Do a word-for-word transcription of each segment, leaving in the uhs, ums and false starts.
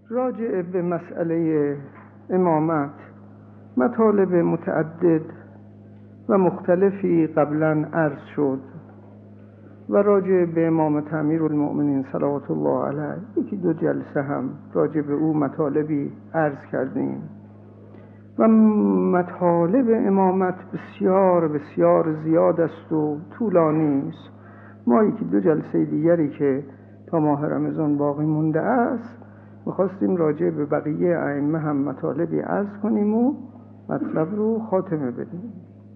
راجع به مسئله امامت مطالب متعدد و مختلفی قبلا عرض شد و راجع به امامت امیرالمؤمنین صلوات الله علیه یکی دو جلسه هم راجع به او مطالبی عرض کردیم و مطالب امامت بسیار بسیار زیاد است و طولانی است. ما یکی دو جلسه دیگری که تا ماه رمضان باقی مونده است می‌خواستیم راجع به بقیه ائمه هم مطالبی عرض کنیم و مطلب رو خاتمه بدیم.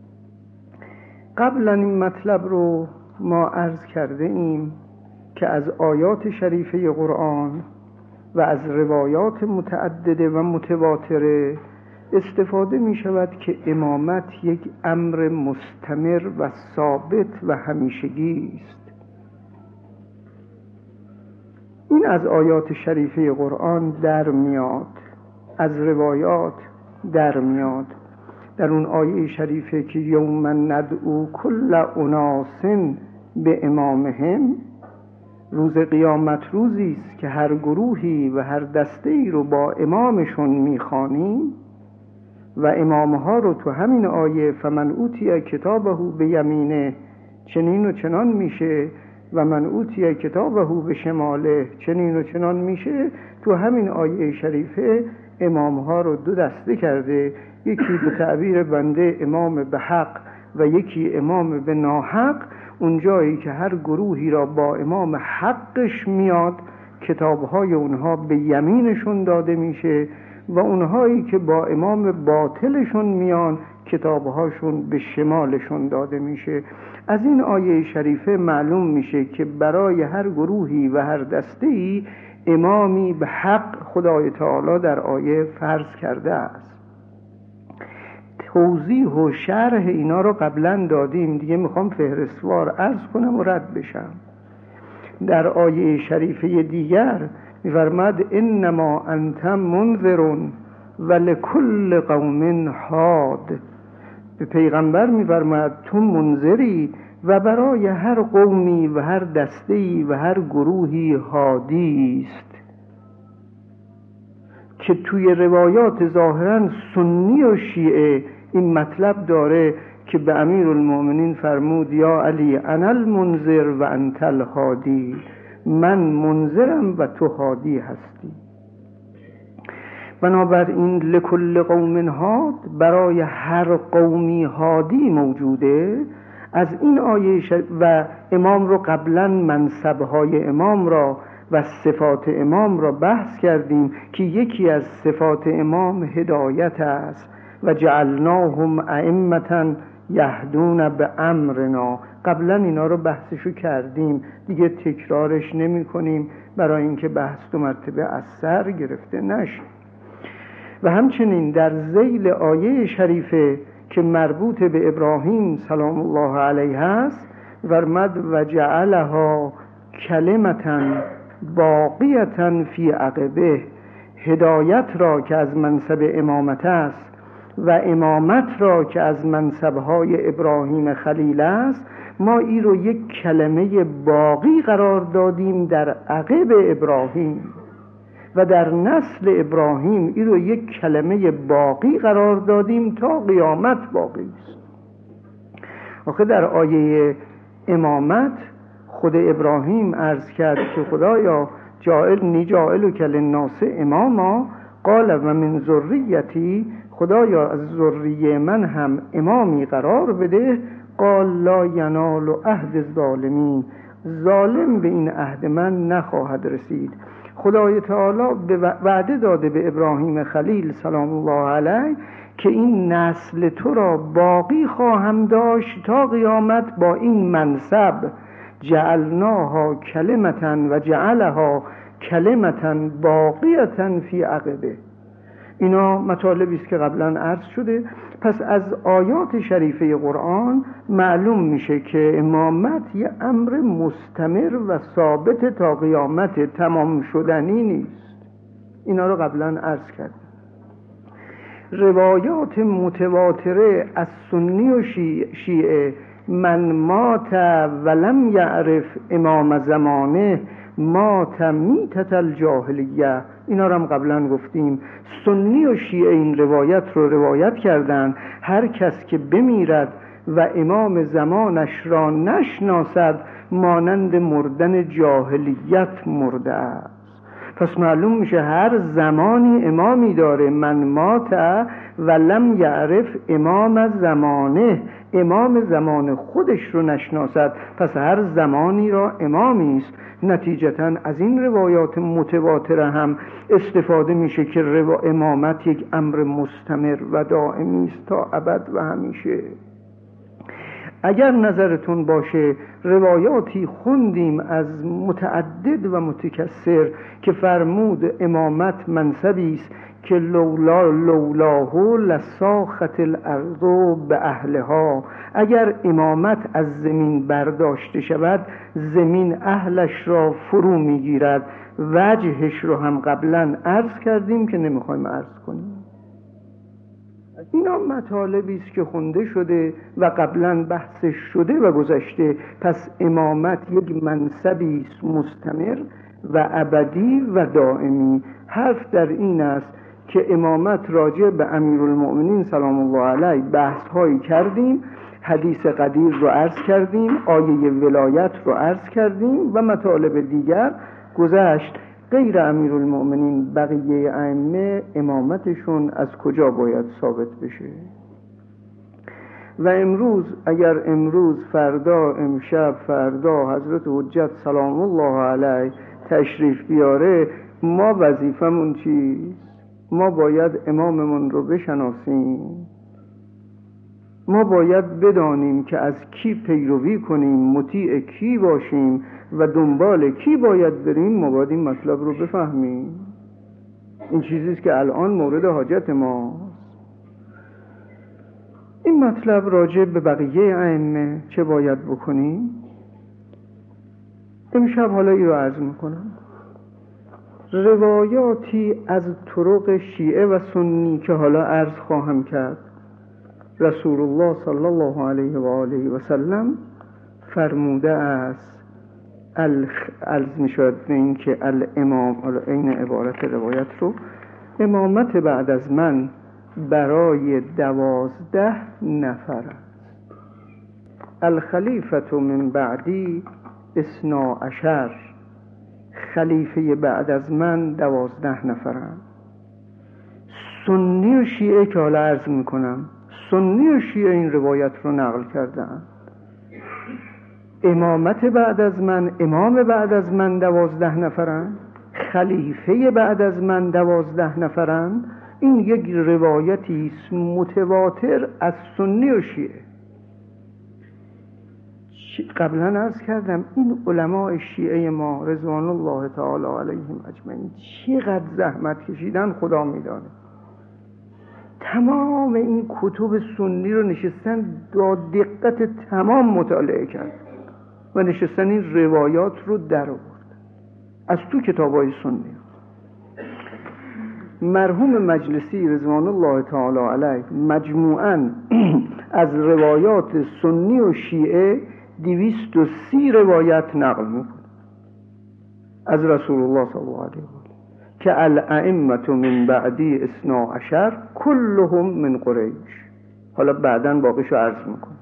قبلا این مطلب رو ما عرض کرده ایم که از آیات شریفه قرآن و از روایات متعدده و متواتره استفاده می شود که امامت یک امر مستمر و ثابت و همیشگی است. این از آیات شریفه قرآن در میاد، از روایات در میاد. در اون آیه شریفه که یوم ندعو کل اناس به امامهم، روز قیامت روزی است که هر گروهی و هر دسته‌ای رو با امامشون میخوانیم و امامها رو تو همین آیه فمن اوتی کتابه به یمینه چنین و چنان میشه و من اوتی کتابه به شماله چنین و چنان میشه. تو همین آیه شریفه امامها رو دو دسته کرده، یکی به تعبیر بنده امام به حق و یکی امام به ناحق. اون جایی که هر گروهی را با امام حقش میاد کتابهای اونها به یمینشون داده میشه و اونهایی که با امام باطلشون میان کتابهاشون به شمالشون داده میشه. از این آیه شریفه معلوم میشه که برای هر گروهی و هر دسته‌ای امامی به حق خدای تعالی در آیه فرض کرده است. توضیح و شرح اینا رو قبلا دادیم، دیگه میخوام فهرستوار عرض کنم و رد بشم. در آیه شریفه دیگر می‌فرماد انما انت منذر ولکل قوم هاد. به پیغمبر می‌فرماد تو منذری و برای هر قومی و هر دسته‌ای و هر گروهی هادی است. که توی روایات ظاهراً سنی و شیعه این مطلب داره که به امیرالمؤمنین فرمود یا علی انا المنذر و انت الهادی، من منذرم و تو هادی هستی. بنابراین لکل قوم هاد، برای هر قومی هادی موجوده. از این آیه و امام رو قبلا منصبهای امام را و صفات امام را بحث کردیم که یکی از صفات امام هدایت است و جعلناهم ائمة یهدون به امرنا. قبلا اینا رو بحثشو کردیم، دیگه تکرارش نمی کنیم برای اینکه بحث دو مرتبه از سر گرفته نشه. و همچنین در ذیل آیه شریفه که مربوط به ابراهیم سلام الله علیه است فرمود و جعلها کلمة باقیة فی عقبه، هدایت را که از منصب امامت است و امامت را که از منصبهای ابراهیم خلیل است، ما این رو یک کلمه باقی قرار دادیم در عقب ابراهیم و در نسل ابراهیم این رو یک کلمه باقی قرار دادیم تا قیامت باقی است. آخه در آیه امامت خود ابراهیم عرض کرد که خدایا جائل نی جائل کل الناس اماما، قال و من ذریتی، خدایا از ذریه من هم امامی قرار بده. قال لا ینال عهد الظالمین، ظالم به این عهد من نخواهد رسید. خدای تعالی به وعده داده به ابراهیم خلیل سلام الله علیه که این نسل تو را باقی خواهم داشت تا قیامت با این منصب. جعلناها کلمة و جعلها کلمة باقیة فی عقبه. اینا مطالبی است که قبلا عرض شده. پس از آیات شریفه قرآن معلوم میشه که امامت یه امر مستمر و ثابت تا قیامت، تمام شدنی نیست. اینا رو قبلا عرض کردم. روایات متواتره از سنی و شیعه من مات ولم یعرف امام زمانه مات میتة الجاهلیه اینا رو هم قبلا گفتیم. سنی و شیعه این روایت رو روایت کردن هر کس که بمیرد و امام زمانش را نشناسد مانند مردن جاهلیت مرده است. پس معلوم میشه هر زمانی امامی داره. من مات و لم یعرف امام زمانه، امام زمان خودش رو نشناسد پس هر زمانی را امامی است. نتیجتاً از این روایات متواتره هم استفاده میشه که امامت یک امر مستمر و دائمی است تا ابد و همیشه. اگر نظرتون باشه روایاتی خوندیم از متعدد و متکثر که فرمود امامت منصبی است که لولا لولاه لساخت الارض به اهلها، اگر امامت از زمین برداشته شود زمین اهلش را فرو میگیرد. وجهش رو هم قبلا عرض کردیم که نمیخوایم عرض کنیم. اینا مطالبی است که خونده شده و قبلا بحثش شده و گذشته. پس امامت یک منصبی است مستمر و ابدی و دائمی. حرف در این است که امامت راجع به امیرالمؤمنین سلام الله علیه بحث هایی کردیم، حدیث قدیر رو عرض کردیم، آیه ولایت رو عرض کردیم و مطالب دیگر گذشت. غیر امیرالمؤمنین بقیه ائمه امامتشون از کجا باید ثابت بشه؟ و امروز اگر امروز فردا امشب فردا حضرت حجت سلام الله علیه تشریف بیاره، ما وظیفمون چیست؟ ما باید اماممون رو بشناسیم. ما باید بدانیم که از کی پیروی کنیم، مطیع کی باشیم و دنبال کی باید بریم. ما باید این مطلب رو بفهمیم. این چیزیست که الان مورد حاجت ماست. این مطلب راجع به بقیه ائمه چه باید بکنیم؟ امشب حالا این رو عرض میکنم. روایاتی از طرق شیعه و سنی که حالا عرض خواهم کرد، رسول الله صلی الله علیه و آله و سلم فرموده است عرض می شود به این که الامام، این عبارت روایت رو، امامت بعد از من برای دوازده نفر است. الخلیفة من بعدی اثنا عشر، خلیفه بعد از من دوازده نفرم. سنی و شیعه که حالا عرض می کنم، سنی و شیعه این روایت رو نقل کردن. امامت بعد از من، امام بعد از من دوازده نفرن، خلیفه بعد از من دوازده نفرن. این یک روایتی است متواتر از سنی و شیعه. قبلا عرض کردم این علماء شیعه ما رضوان الله تعالی علیهم اجمعین چقدر زحمت کشیدن خدا میدانه. تمام این کتب سنی رو نشستن با دقت تمام مطالعه کرد و نشستن این روایات رو در آورد از تو کتابای سنی. مرحوم مجلسی رضوان الله تعالی علیه مجموعاً از روایات سنی و شیعه دویست و سی روایت نقل میکنه از رسول الله صلی الله علیه و که الائمة من بعدی اثنا عشر کلهم من قریش. حالا بعداً باقیشو عرض میکنه.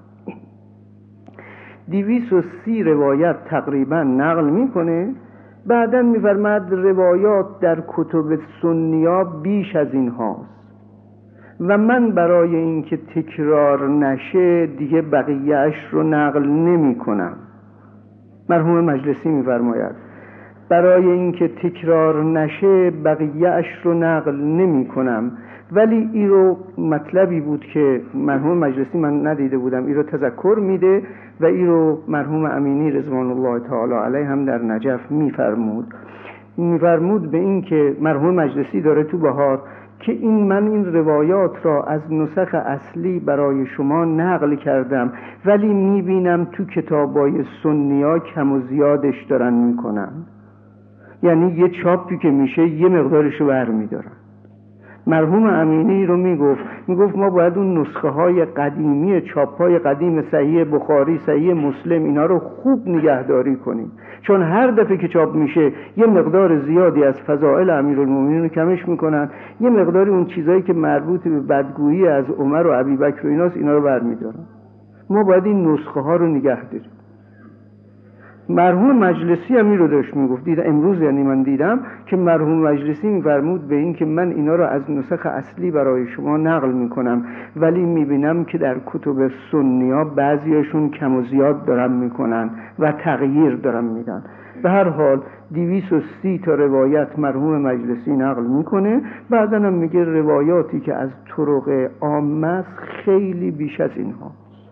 دویست و سی روایت تقریبا نقل میکنه. بعداً میفرماد روایات در کتب سنیا بیش از این هاست و من برای اینکه تکرار نشه دیگه بقیه‌اش رو نقل نمی کنم. مرحوم مجلسی میفرماید برای اینکه تکرار نشه بقیه‌اش رو نقل نمی کنم. ولی این رو مطلبی بود که مرحوم مجلسی من ندیده بودم، این رو تذکر میده و این رو مرحوم امینی رضوان الله تعالی علیه هم در نجف میفرمود. میفرمود به این که مرحوم مجلسی داره تو بهار که این من این روایات را از نسخ اصلی برای شما نقل کردم ولی میبینم تو کتابای سنیا کم و زیادش دارن میکنن. یعنی یه چاپی که میشه یه مقدارشو برمیدارن. مرحوم امینی رو میگفت میگفت ما باید اون نسخه های قدیمی چاپ های قدیم صحیح بخاری، صحیح مسلم، اینا رو خوب نگهداری کنیم، چون هر دفعه که چاپ میشه یه مقدار زیادی از فضائل امیرالمومنین رو کمش میکنن، یه مقداری اون چیزایی که مربوط به بدگویی از عمر و ابوبکر و ایناست اینا رو برمیدارن. ما باید این نسخه ها رو نگه داریم. مرحوم مجلسی هم این رو داشت میگفت، دیدم امروز، یعنی من دیدم که مرحوم مجلسی میفرمود به این که من اینا رو از نسخ اصلی برای شما نقل میکنم، ولی میبینم که در کتب سنی ها بعضیاشون کم و زیاد دارن میکنن و تغییر دارن میدن. به هر حال دویست و سی تا روایت مرحوم مجلسی نقل میکنه، بعداً هم میگه روایاتی که از طرق عامه است خیلی بیش از اینها.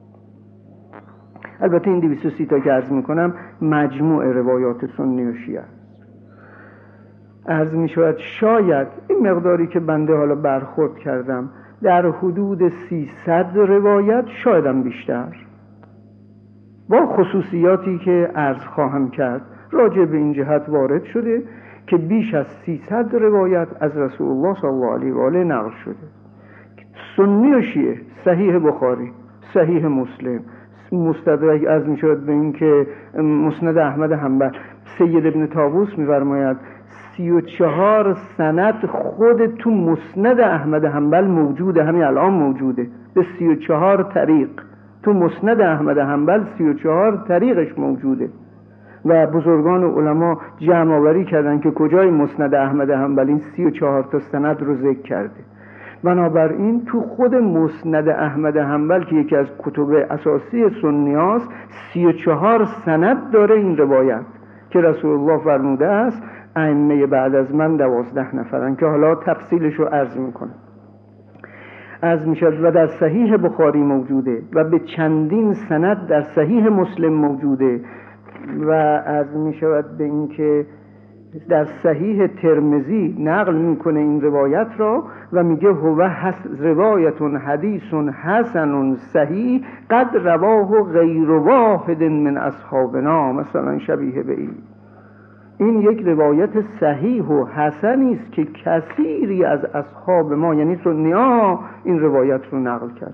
البته این دویست و سی تا که عرض میکنم مجموع روایات سنی و شیعه است. عرض میشود شاید این مقداری که بنده حالا برخورد کردم در حدود سیصد روایت، شاید هم بیشتر، با خصوصیاتی که عرض خواهم کرد راجع به این جهت وارد شده که بیش از سیصد روایت از رسول الله صلی الله علیه و آله نقل شده. سنی و شیعه، صحیح بخاری، صحیح مسلم، مستدرک از می شود به این که مسند احمد حنبل. سید ابن طاووس می فرماید سی و چهار سند خود تو مسند احمد حنبل موجوده، همین الان موجوده، به سی و چهار طریق تو مسند احمد حنبل سی و چهار طریقش موجوده و بزرگان علما جمع آوری کردن که کجای مسند احمد حنبل این سی و چهار تا سند رو ذکر کرده. بنابراین تو خود مسند احمد حنبل که یکی از کتب اساسی سنی هاست، سی و چهار سند داره این روایت که رسول الله فرموده است ائمه بعد از من دوازده نفرن، که حالا تفصیلش رو عرض میکنم. عرض میشد و در صحیح بخاری موجوده و به چندین سند در صحیح مسلم موجوده و عرض میشود به این که در صحیح ترمذی نقل میکنه این روایت را و میگه هو روایت حدیث حسن صحیح قد رواه غیر واحد من اصحابنا، مثلا شبیه به این. این یک روایت صحیح و حسنی است که کثیری از اصحاب ما، یعنی سنی‌ها، این روایت رو نقل کرد.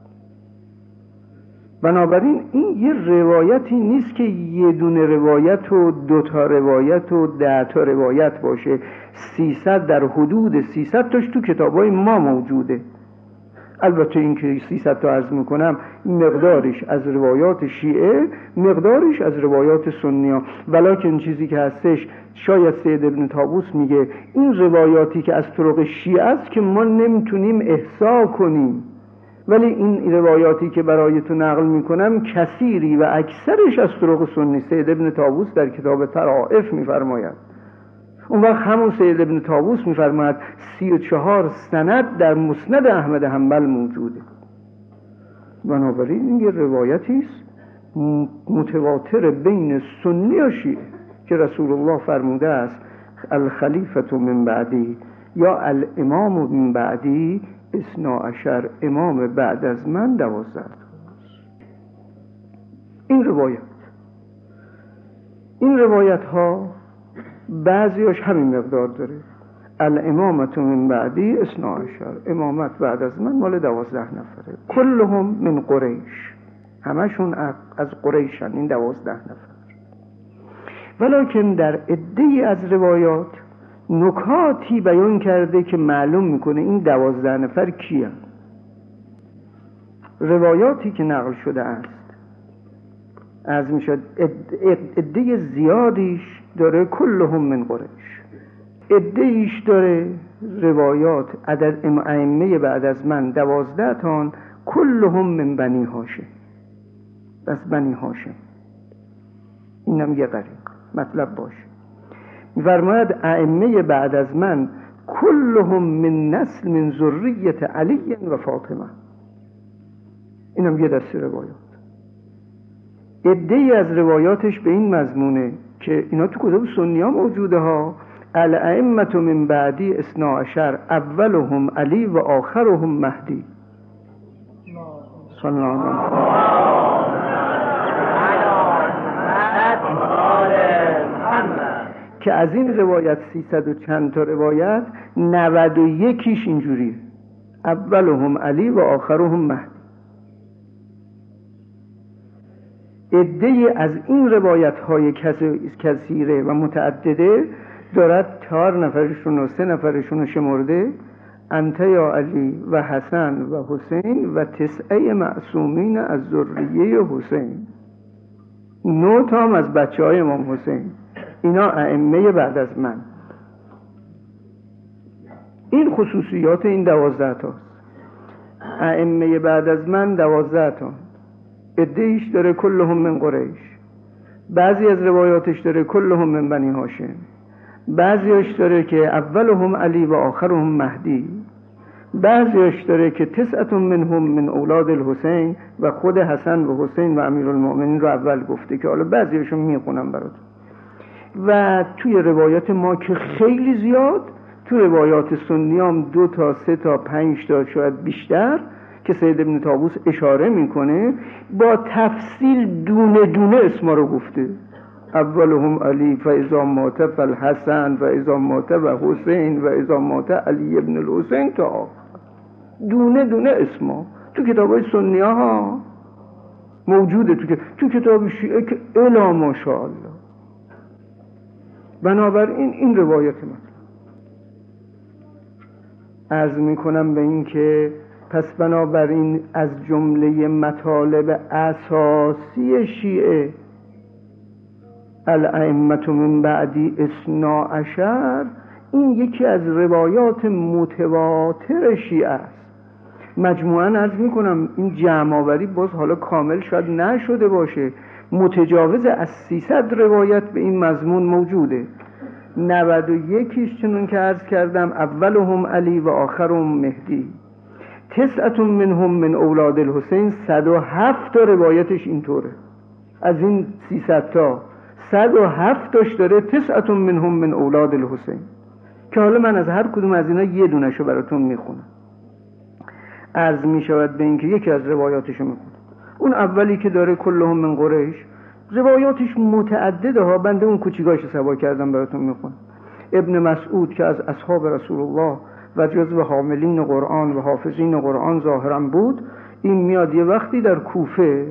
بنابراین این یه روایتی نیست که یه دونه روایت و دو تا روایت و ده تا روایت باشه. سیصد در حدود سیصد تاش تو کتابای ما موجوده. البته این که سیصد تا عرض میکنم مقدارش از روایات شیعه، مقدارش از روایات سنی ها، ولیکن چیزی که هستش شاید سید ابن طاووس میگه این روایاتی که از طرق شیعه است که ما نمیتونیم احصا کنیم، ولی این روایاتی که برایتون نقل میکنم کثیری و اکثرش از طرق سنی. سید ابن طاووس در کتاب طرائف میفرماید. اون وقت همون سید ابن طاووس میفرماید سی و چهار سند در مسند احمد حنبل موجوده. بنابراین این یه روایتی است متواتر بین سنی و شیعه که رسول الله فرموده است الخلیفة من بعدی یا الامام من بعدی اثنا عشر، امام بعد از من دوازده. این روایت این روایت ها بعضیش همین مقدار داره، الامامت من بعدی اثنا عشر، امامت بعد از من مال دوازده نفره، کلهم من قریش، همشون از قریشن این دوازده نفر. ولیکن در عده‌ای از روایات نکاتی بیان کرده که معلوم میکنه این دوازده نفر کیه. روایاتی که نقل شده است عرض میشد عده زیادیش داره کلهم من قریش، عده ایش داره روایات عدد ائمه بعد از من دوازده تان کلهم من بنی هاشم، بس بنی هاشم. اینم یه قریب مطلب باشه. می‌فرماید ائمه بعد از من کلهم من نسل من ذریت علی و فاطمه. اینم یه دسته روایات. عده‌ای از روایاتش به این مضمونه که اینا تو کتب سنی ها موجوده ها، الائمة من بعدی اثنا عشر اولهم علی و آخرهم مهدی. صلی الله علیه که از این روایت سیصد و چند تا روایت نود و یکیش اینجوریه: اولهم علی و آخرهم مهدی. عده‌ای از این روایت های کثیره و متعدده دارد چهار نفرشون و سه نفرشون رو شمرده: انت یا علی و حسن و حسین و تسعه معصومین از ذریه حسین. نه تا هم از بچه های امام حسین. اینا ائمه بعد از من. این خصوصیات این دوازده تاست. ائمه بعد از من دوازده تا. عده‌ایش داره کلهم من قریش، بعضی از روایاتش داره کلهم من بنی هاشم، بعضیش داره که اولهم علی و آخرهم مهدی، بعضیش داره که تسعة منهم من اولاد الحسین و خود حسن و حسین و امیرالمؤمنین رو اول گفته که حالا بعضیشون میخونم براتون. و توی روایات ما که خیلی زیاد، تو روایات سنی هم دو تا سه تا پنج تا شاید بیشتر که سید ابن طاووس اشاره میکنه، با تفصیل دونه دونه اسما رو گفته: اولهم علی فاذا مات فالحسن و اذا مات و حسین و اذا مات علی ابن الحسین تا آخر. دونه دونه اسما تو کتابای سنی ها موجوده، تو تو کتاب شیعه که الا ماشاءالله. بنابراین این روایت من عرض میکنم به این که پس بنابراین از جمله مطالب اساسی شیعه الائمة من بعدی اثنا عشر، این یکی از روایات متواتر شیعه است. مجموعاً عرض میکنم این جمع آوری باز حالا کامل شاید نشده باشه، متجاوز از سیصد روایت به این مضمون موجوده. نود و یکیش چنون که عرض کردم اولهم علی و آخرهم مهدی، تسعة منهم من اولاد الحسین، صد و هفت تا روایتش اینطوره. از این سیصد تا صد و هفت تاش داره تسعة منهم من اولاد الحسین، که حالا من از هر کدوم از اینا یه دونشو براتون میخونم. عرض میشود به این که یکی از روایاتشو میخونم. اون اولی که داره کلهم من قریش، روایاتش متعدده ها، بنده اون کوچیکاشو سوا کردم براتون میخونم. ابن مسعود که از اصحاب رسول الله و جزو حاملین قرآن و حافظین قرآن ظاهرا بود، این میاد یه وقتی در کوفه،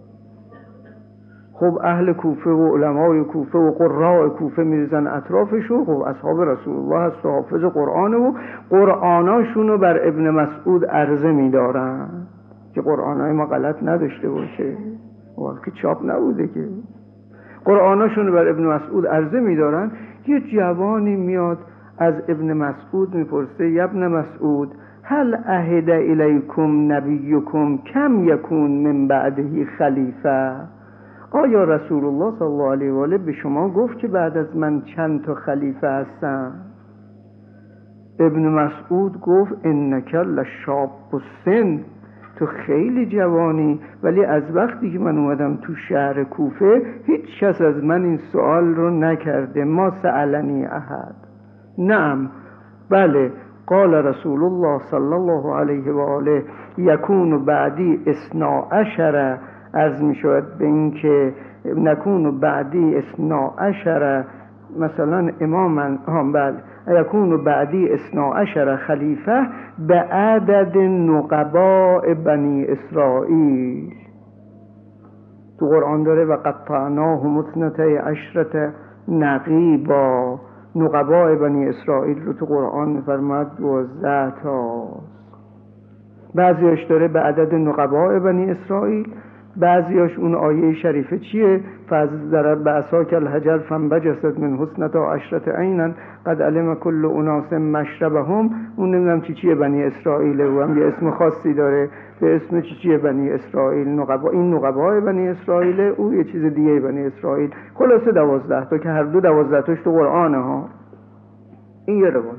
خب اهل کوفه و علمای کوفه و قراء کوفه میرزن اطرافشو، خب اصحاب رسول الله هست و حافظ قرآن و قرآناشونو بر ابن مسعود عرضه میدارن که قرآنای ما غلط نداشته باشه، وقتی چاپ نبوده که. قرآناشونو بر ابن مسعود عرضه میدارن. یه جوانی میاد از ابن مسعود میپرسه: یا ابن مسعود هل عهد الیکم نبیکم کم یکون من بعده خلیفه؟ آیا رسول الله صلی الله علیه و آله به شما گفت که بعد از من چند تا خلیفه هستن؟ ابن مسعود گفت: انک لشاب السن، تو خیلی جوانی، ولی از وقتی که من اومدم تو شهر کوفه هیچ کس از من این سوال رو نکرده. ما سألنی احد. نعم، بله. قال رسول الله صلی الله علیه و آله یکون بعدی اثنا عشر، عرض می شود به این که نکون بعدی اثنا عشر مثلا اماما، هم بله، یکون بعدی اثنا عشر خلیفه به عدد نقباء بنی اسرائیل. تو قرآن داره و قطعناهم اثنتی عشرة نقیبا. نقباء بنی اسرائیل رو تو قرآن می‌فرماد دوازده تاست. بعضیش داره به عدد نقباء بنی اسرائیل، بعضیاش اون آیه شریفه چیه؟ فضرب بعصاک الحجر فانبجست من حسنتا عشرة عینا قد علم کل اناس مشربهم. اون نمیدونم چی چیه بنی اسرائیل، و هم یه اسم خاصی داره به اسم چی چیه بنی اسرائیل. نقبا، این نقبای بنی اسرائیل، او یه چیز دیگه بنی اسرائیل. خلاصه دوازده تا که هر دو دوازده تاش تو قرآنه ها. این یه روایت.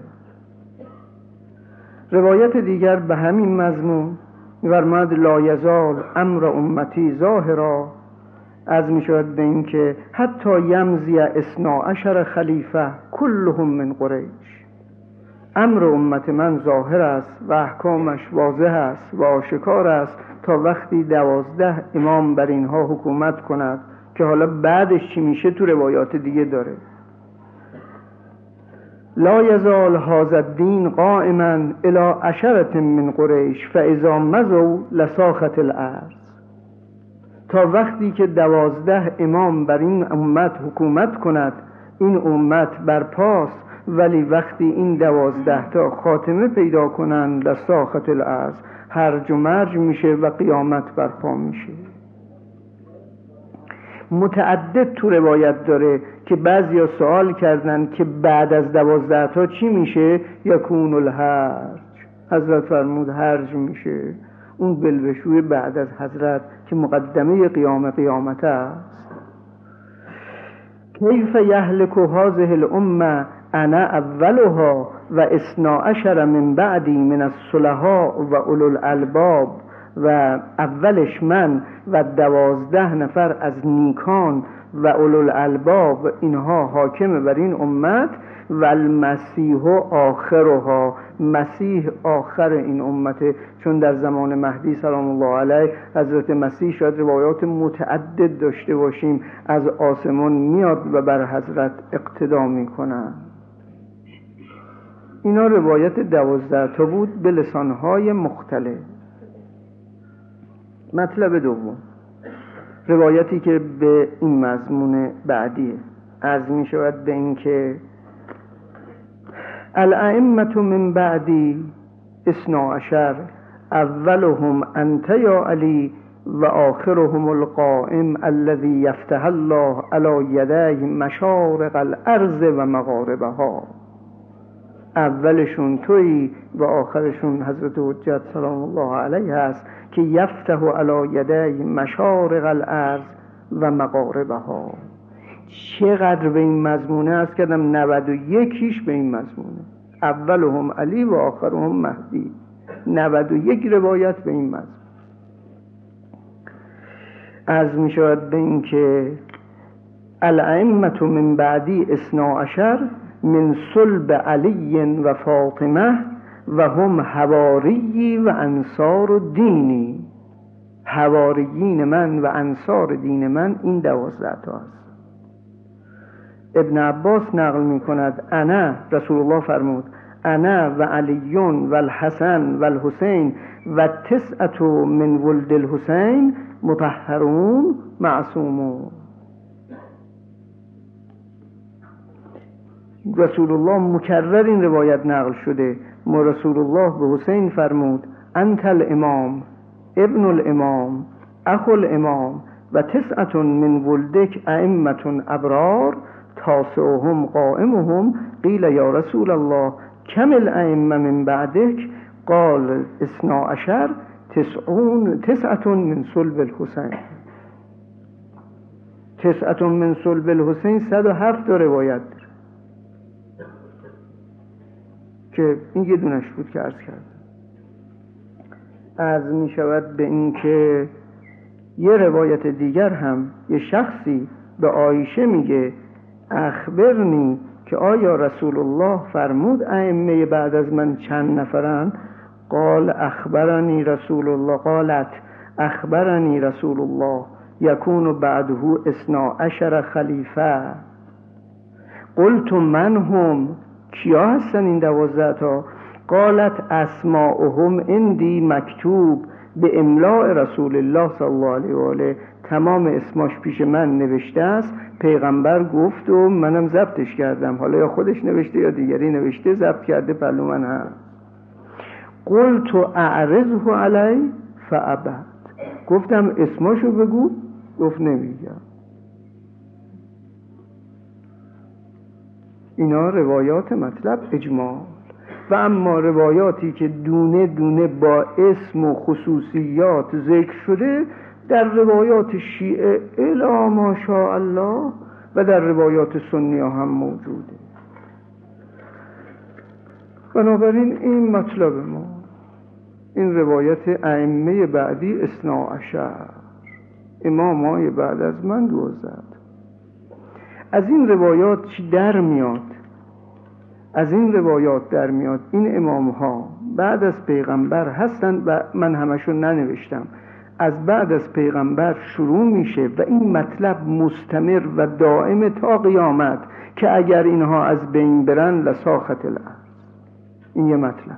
روایت دیگر به همین مضمون فرمود: لا یزال امر امتی ظاهرا، از می شود به این که حتی یمزی اثنا عشر خلیفه کلهم من قریش. امر امت من ظاهر است و احکامش واضح است و آشکار است تا وقتی دوازده امام بر اینها حکومت کند، که حالا بعدش چی میشه تو روایات دیگه داره. لا یزال هذا الدین قائما الی عشرة من قریش فاذا مضوا لساخت الارض. تا وقتی که دوازده امام بر این امت حکومت کند این امت برپاست، ولی وقتی این دوازده تا خاتمه پیدا کنند لساخت الارض، هرج و مرج میشه و قیامت برپا میشه. متعدد تو روایت داره که بعضیا سوال کردن که بعد از دوازده تا چی میشه؟ یکون الهرج. حضرت فرمود هرج میشه، اون بلبشوی بعد از حضرت که مقدمه قیام قیامت است. کیف یهلک هذه الامه انا اولها و اثنا عشر من بعدی من الصلحاء و اولو الالباب، و اولش من و دوازده نفر از نیکان و اولو الالباب، اینها حاکم بر این امت، و المسیح آخرها، مسیح آخر این امته. چون در زمان مهدی سلام الله علیه حضرت مسیح شاید روایات متعدد داشته باشیم از آسمان میاد و بر حضرت اقتدا میکنن. اینا روایت دوازده تا بود به لسانهای مختلف. مطلب دوم، روایتی که به این مضمون بعدیه، عرض می شود به این که الائمة من بعدی اثنا عشر اولهم انت یا علی و آخرهم القائم الذي یفتح الله علی یدیه مشارق الارض و مغاربها. اولشون تویی و آخرشون حضرت حجت سلام الله علیه هست که یفتح علی یدیه مشارق الارض و مغاربها. چقدر به این مضمونه است کردم؟ نود و یکیش به این مضمونه، اولهم علی و آخرهم مهدی. نود و یک روایت به این مضمون. عرض می شود به این که الائمة من بعدی اثنا عشر من صلب علی و فاطمه و هم حواریی و انصار دینی. حواریین من و انصار دین من این دوازده تا است. ابن عباس نقل می کند انا، رسول الله فرمود انا و علیون و الحسن و الحسین و تسعت من ولد الحسین مطهرون معصومون. رسول الله مکرر این روایت نقل شده. ما رسول الله به حسین فرمود انت الامام ابن الامام اخو الامام و تسعت من ولدک ائمة ابرار تاسعهم قائمهم. قیل یا رسول الله کم الائمه من بعدک؟ قال اثنا عشر تسعون تسعت من صلب الحسین. تسعت من صلب الحسین صد و هفت روایت داره که این یه دونش بود که عرض کردم. عرض می شود به این که یه روایت دیگر هم یه شخصی به عایشه میگه اخبرنی که آیا رسول الله فرمود ائمه بعد از من چند نفرن؟ قال اخبرنی رسول الله قالت اخبرنی رسول الله یکون بعده اثنا عشر خلیفه. قلت من هم؟ کیا هستن این دوازده تا؟ قالت اسماؤهم عندی مکتوب به املاء رسول الله صلی الله علیه و آله. تمام اسماش پیش من نوشته است، پیغمبر گفت و منم ضبطش کردم. حالا یا خودش نوشته یا دیگری نوشته، ضبط کرده پلو من هم. قلت اعرضه علی فابد. گفتم اسماشو بگو، گفت نمیگم. اینا روایات مطلب اجمال. و اما روایاتی که دونه دونه با اسم و خصوصیات ذکر شده در روایات شیعه الا ماشاءالله و در روایات سنی هم موجوده. بنابراین این مطلب ما، این روایت ائمه بعدی اثنا عشر، امامای بعد از من دوازده. از این روایات چی در میاد؟ از این روایات در میاد این امام ها بعد از پیغمبر هستند و من همشون ننوشتم. از بعد از پیغمبر شروع میشه و این مطلب مستمر و دائم تا قیامت که اگر اینها از بین برن لساخت الارض. این یه مطلب.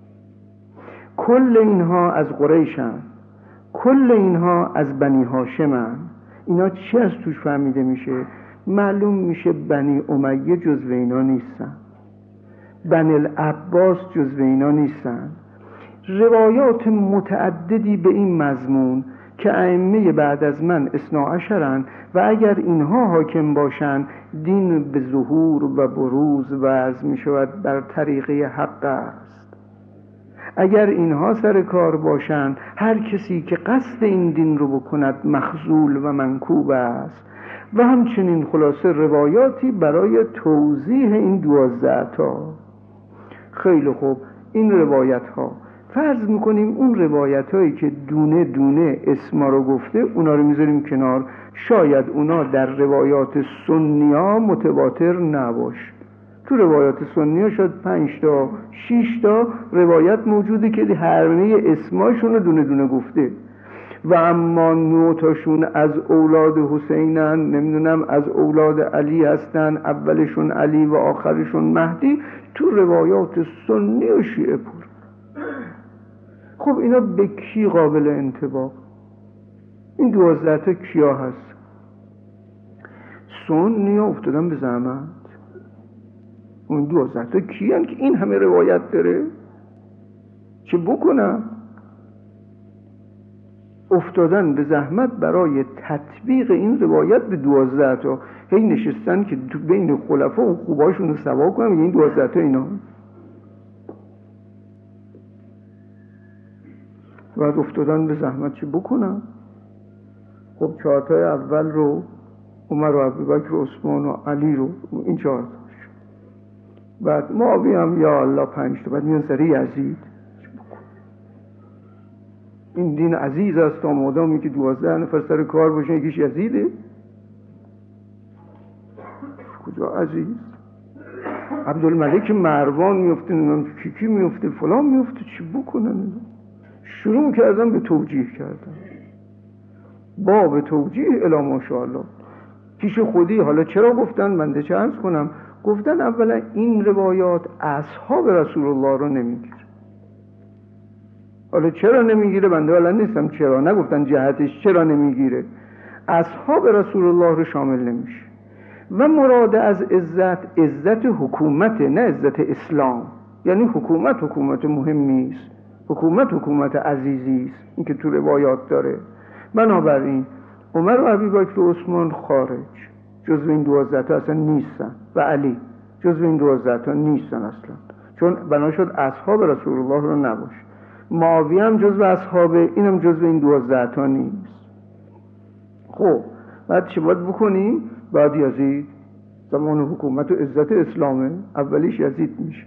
کل اینها از قریشن، کل اینها از بنی هاشمن. اینا چی از توش فهمیده میشه؟ معلوم میشه بنی امیه جزو اینا نیستن، بنی العباس جزو اینا نیستن. روایات متعددی به این مضمون که ائمه بعد از من اثنا عشرن و اگر اینها حاکم باشن دین به ظهور و بروز وضع می شود بر طریقه حق است. اگر اینها سر کار باشن هر کسی که قصد این دین رو بکند مخذول و منکوب است. و همچنین خلاصه روایاتی برای توضیح این دوازده تا. خیلی خوب، این روایت ها فرض میکنیم اون روایت هایی که دونه دونه اسما رو گفته اونا رو میذاریم کنار، شاید اونا در روایات سنی ها متواتر نباشه. تو روایات سنی ها شاید پنج تا شیش تا روایت موجوده که هر اسماشون رو دونه دونه گفته و اما نوتاشون از اولاد حسینن، نمیدونم از اولاد علی هستن، اولشون علی و آخرشون مهدی، تو روایات سنی و شیعه پر. خب اینا به کی قابل انطباق؟ این دوازده تا کیا هست؟ سنی افتادن به زحمت. اون دوازده تا کیان که این همه روایت داره؟ چه بکنم؟ افتادن به زحمت برای تطبیق این روایت به دوازده تا. هی نشستن که تو بین خلفا و خوباشون رو سوا کنم این دوازده تا اینا. بعد افتادن به زحمت چه بکنم؟ خب چهارتای اول رو عمر و ابوبکر و عثمان و علی رو، این چهارتاش. بعد معاویه هم یا الله پنج تا. بعد میان سر یزید. این دین عزیز است تا مادامی که دوازده نفر سر کار باشه یکیش یزیده. کجا عزیز؟ عبدالملک مروان میفته، نمیدونم کی کی میفته، فلان میفته، چی بکنن؟ شروع کردن به توجیه کردن، باب توجیه الی ماشاءالله پیش خودی. حالا چرا گفتن؟ بنده چه عرض کنم؟ گفتن اولا این روایات اصحاب رسول الله رو نمیگیره. حالا چرا نمیگیره؟ بنده حالا نیستم چرا، نگفتن جهتش چرا نمیگیره. اصحاب رسول الله رو شامل نمیشه و مراد از عزت عزت حکومت، نه عزت اسلام. یعنی حکومت حکومت مهمی است، حکومت حکومت عزیزی است، این که تو روایات داره. بنابراین عمر و ابوبکر و عثمان خارج، جزو این دوازده تا اصلا نیستن و علی جزو این دوازده تا نیستن اصلا، چون بنا شد اصحاب رسول الله رو نباشه. معاویه هم جزو اصحابه، اینم جزو این دوازده تا نیست. خب بعد چه باید بکنیم؟ بعد یزید زمان حکومت و عزت اسلامه، اولیش یزید میشه،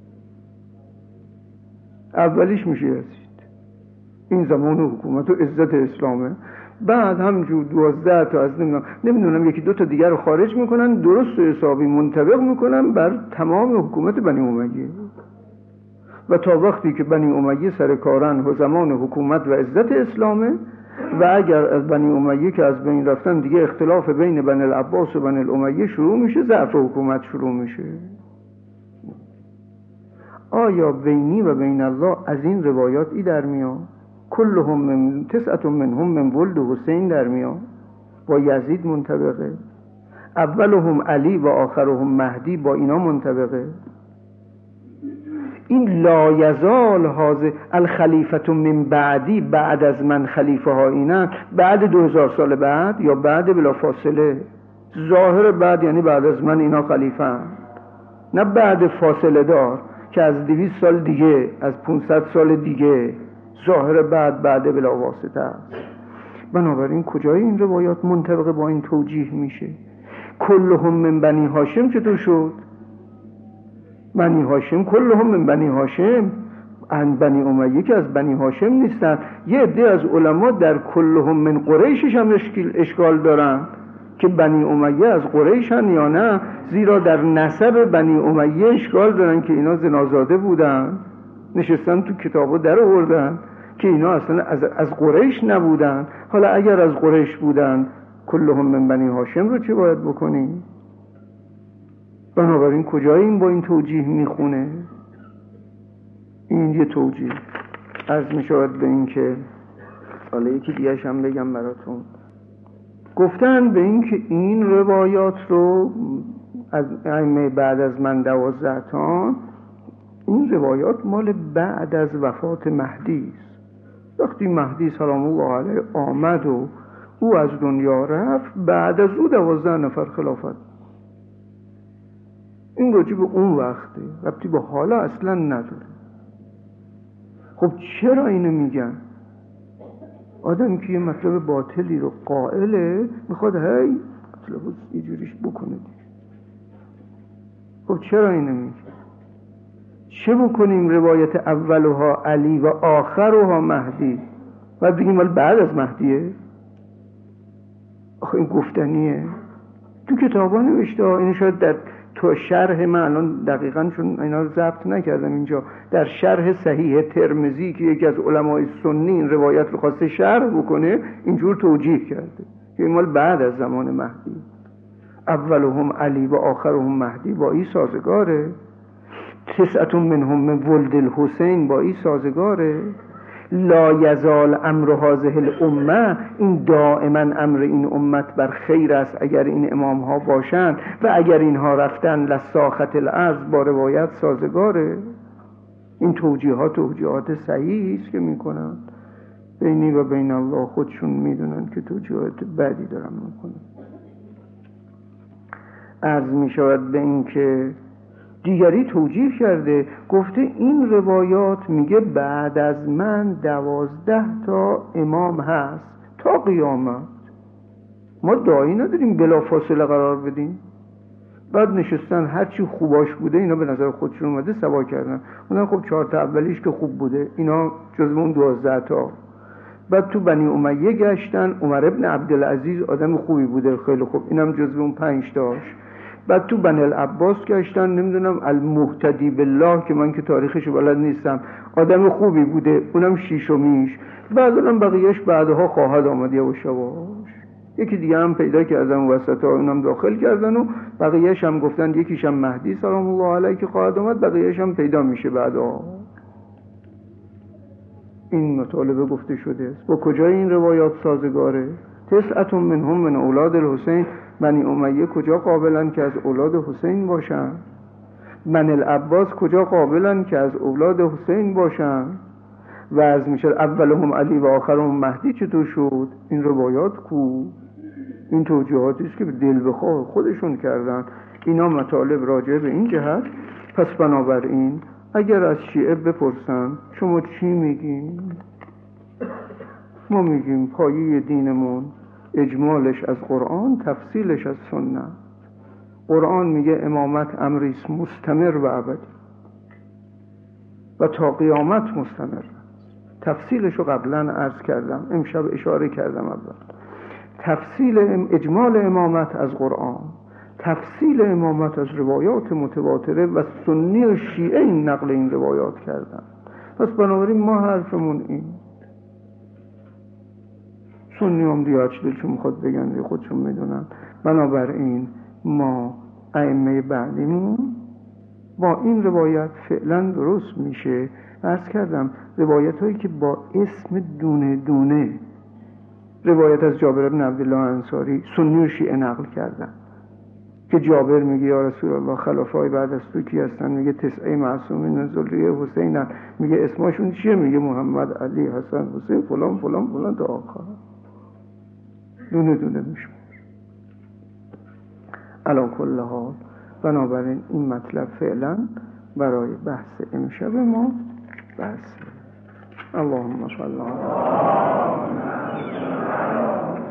اولیش میشه یزید. این زمان حکومت و عزت اسلامه. بعد همجور دوازده تا از نمیدونم نمیدونم یکی دو تا دیگر رو خارج میکنن، درست و حسابی منطبق میکنن بر تمام حکومت بنی امیه. و تا وقتی که بنی امیه سر کارن و زمان حکومت و عزت اسلامه و اگر از بنی امیه که از بین رفتن دیگه اختلاف بین بنی العباس و بنی الامیه شروع میشه، ضعف حکومت شروع میشه. آیا بینی و بین الله از این روایات ای در میاد؟ کلهم من تسعت منهم من ولد حسین در میاد، با یزید منطبقه. اولهم علی و آخرهم مهدی با اینا منطبقه. این لا یزال حاضر الخلیفة من بعدی، بعد از من خلیفه ها اینن، بعد دو هزار سال بعد یا بعد بلا فاصله. ظاهر بعد یعنی بعد از من اینا خلیفه هم. نه بعد فاصله دار که از دویست سال دیگه، از پانصد سال دیگه. ظاهر بعد بعد بلا واسطه است. بنابراین کجای این روایات منطبق با این توجیه میشه؟ کلهم من بنی هاشم چطور شد؟ بنی هاشم کلهم من بنی هاشم، ان بنی امیه که از بنی هاشم نیستن. یه عده از علما در کلهم من قریشش هم اشکال دارن که بنی امیه از قریشن یا نه، زیرا در نسب بنی امیه اشکال دارن که اینا زنازاده بودن، نشستن تو کتابو در آوردن که اینا اصلا از, از قریش نبودن. حالا اگر از قریش بودن کلهم من بنی هاشم رو چه باید بکنیم؟ بنابراین کجای این با این توجیه میخونه؟ این یه توجیه. عرض میشود به این که حالا یکی دیگه‌ش هم بگم براتون. گفتن به این که این روایات رو از ائمه بعد از من دوازده تا، این روایات مال بعد از وفات مهدی است. وقتی مهدی سلام الله علیه آمد و او از دنیا رفت، بعد از او دوازده نفر خلافت. این راجع به اون وقته، ربطی به حالا اصلا نداره. خب چرا اینو میگن؟ آدم که یه مطلب باطلی رو قائله میخواد هی مطلب رو یه جوریش بکنه. خب چرا اینو میگن؟ چه بکنیم روایت اولها علی و آخرها مهدی بعد بگیم ولی بعد از مهدیه؟ آخه این گفتنیه. تو کتابا نوشته، این شاید در تو شرح من الان دقیقاً چون اینا رو ضبط نکردم اینجا، در شرح صحیح ترمذی که یکی از علمای سنی این روایت رو خواسته شرح بکنه اینجور توجیه کرده که این مال بعد از زمان مهدی، اولهم علی و آخرهم مهدی با این سازگاره. تسعة منهم من ولد الحسین با این سازگاره. لا یزال امر هذه الامه، این دائما امر این امت بر خیر است اگر این امام ها باشند و اگر اینها رفتن لساخت الارض با روایت سازگاره. این توجیهات توجیهات صحیحی است که میکنن، بینی و بین الله خودشون میدونن که توجیهات بدی دارن میکنن. عرض میشود به این که دیگری توجیه کرده، گفته این روایات میگه بعد از من دوازده تا امام هست تا قیامت. ما داعی نداریم بلا فاصله قرار بدیم. بعد نشستن هرچی خوباش بوده اینا به نظر خودشون اومده سوا کردن، اونم خب چهار تا اولیش که خوب بوده اینا جزو اون دوازده تا. بعد تو بنی امیه گشتن، عمر ابن عبدالعزیز آدم خوبی بوده خیلی خوب، اینم جزو اون پنج تاش. بعد تو بنی العباس گشتن، نمیدونم المهتدی بالله که من که تاریخشو بلد نیستم آدم خوبی بوده، اونم شیشمیش. بعد اونم بقیهش بعدها خواهد آمد یواش یواش. یکی دیگه هم پیدا کردن وسطا، اونم داخل کردن و بقیهش هم گفتن یکیش هم مهدی سلام الله علیه که خواهد آمد، بقیهش هم پیدا میشه بعدا. این مطالبه گفته شده است. با کجای این روایات سازگاره؟ تسعة منهم من اولاد الحسین، بنی امیه کجا قابلن که از اولاد حسین باشن؟ بنی العباس کجا قابلن که از اولاد حسین باشن؟ و از میشه اولهم علی و آخرهم مهدی چطور شد؟ این روایات کو؟ این توجیهاتی است که به دل بخواه خودشون کردن. اینا مطالب راجع به این جهت. پس بنابراین اگر از شیعه بپرسن شما چی میگین؟ ما میگیم پایه دینمون اجمالش از قرآن، تفصیلش از سنت. قرآن میگه امامت امریست مستمر و ابدی و تا قیامت مستمر. تفصیلشو قبلا عرض کردم، امشب اشاره کردم. اول تفصیل اجمال امامت از قرآن، تفصیل امامت از روایات متواتره و سنی و شیعه این نقل این روایات کردن. پس بنابراین ما حرفمون این. سنی هم دیگه هرچی دلشون میخواد بگن دیگه خودشون میدونن. بنابراین ما ائمه بعدیمون با این روایت فعلا درست میشه. عرض کردم روایت هایی که با اسم دونه دونه، روایت از جابر بن عبدالله انصاری سنی و شیعه نقل کردن که جابر میگه یا رسول الله خلفای بعد از تو کی هستن؟ میگه تسعه معصومین من ذریه حسینن. میگه اسمشون چیه؟ میگه محمد، علی، حسن، حسین، فلان فلان فلان تا آخر. دونه دونه میشه. علی کل حال بنابراین این مطلب فعلا برای بحث امشب ما بحث. اللهم صل علی